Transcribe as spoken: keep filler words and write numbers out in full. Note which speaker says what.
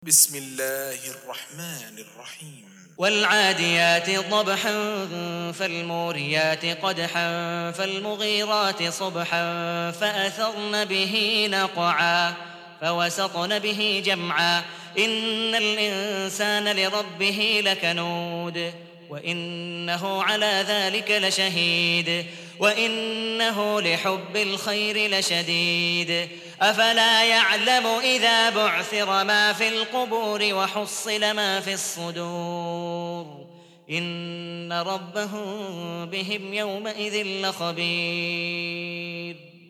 Speaker 1: بسم الله الرحمن الرحيم
Speaker 2: والعاديات ضبحا فالموريات قدحا فالمغيرات صبحا فأثرن به نقعا فوسطن به جمعا إن الإنسان لربه لكنود وإنه على ذلك لشهيد وإنه لحب الخير لشديد أفلا يعلم إذا بعثر ما في القبور وحصل ما في الصدور إن ربهم بهم يومئذ لخبير